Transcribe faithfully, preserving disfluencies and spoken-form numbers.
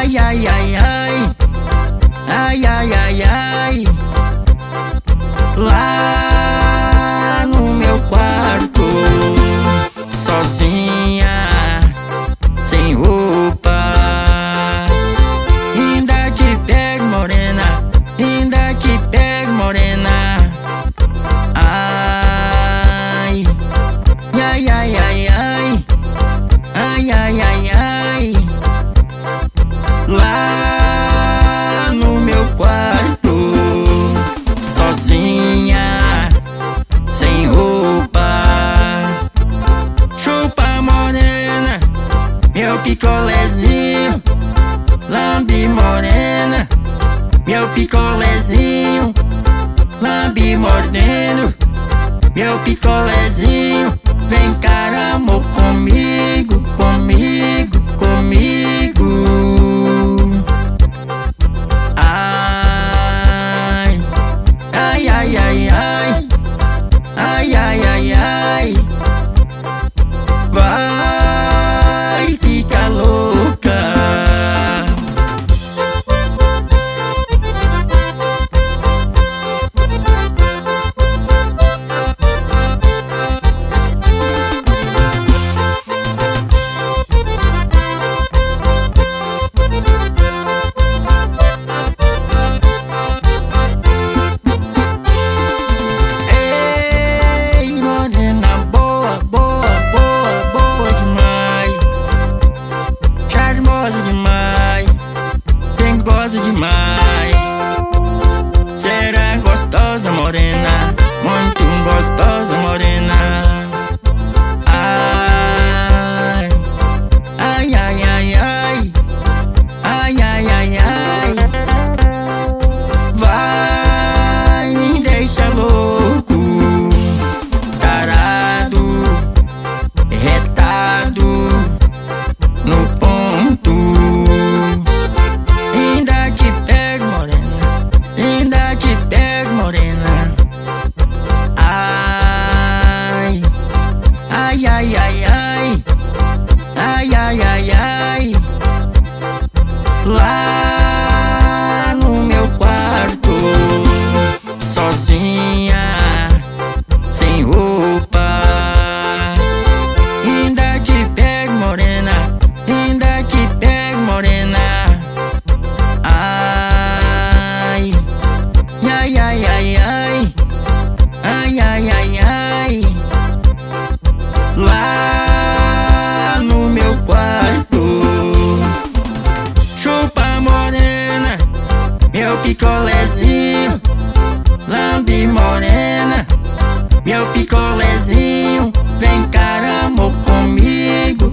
Ai, ai, ai, ai. Ai, ai, ai, ai. Lá no meu quarto, sozinha, sem roupa. Ainda te pego, morena, ainda te pego, morena. Ai, ai, ai, ai, ai. Ai, ai, ai, ai. Lá no meu quarto, sozinha, sem roupa. Chupa, morena, meu picolézinho. Lambe, morena, meu picolézinho. Lambe, mordendo, meu picolézinho. Vem cá, amor, comigo, comigo, comigo. Ai, ai, ai, ai, ai. Ai, ai, ai, ai. Vai ficar louca. Demais, será gostosa, morena, muito gostosa, morena. Ai, ai, ai, ai, ai. Ai, ai, ai, ai. Vai me deixar louco, tarado, retado, no ponto. Ainda te pego, morena, ainda te pego, morena. Ai, ai, ai, ai, ai. Ai, ai, ai, ai. Lá no meu quarto, sozinha, sem roupa. Ainda te pego, morena, ainda te pego, morena. Ai, ai, ai, ai, ai. Ai, ai, ai, ai. Lá no meu quarto, chupa, morena, meu picolézinho. Lambe, morena, meu picolézinho. Vem cá, amor, comigo,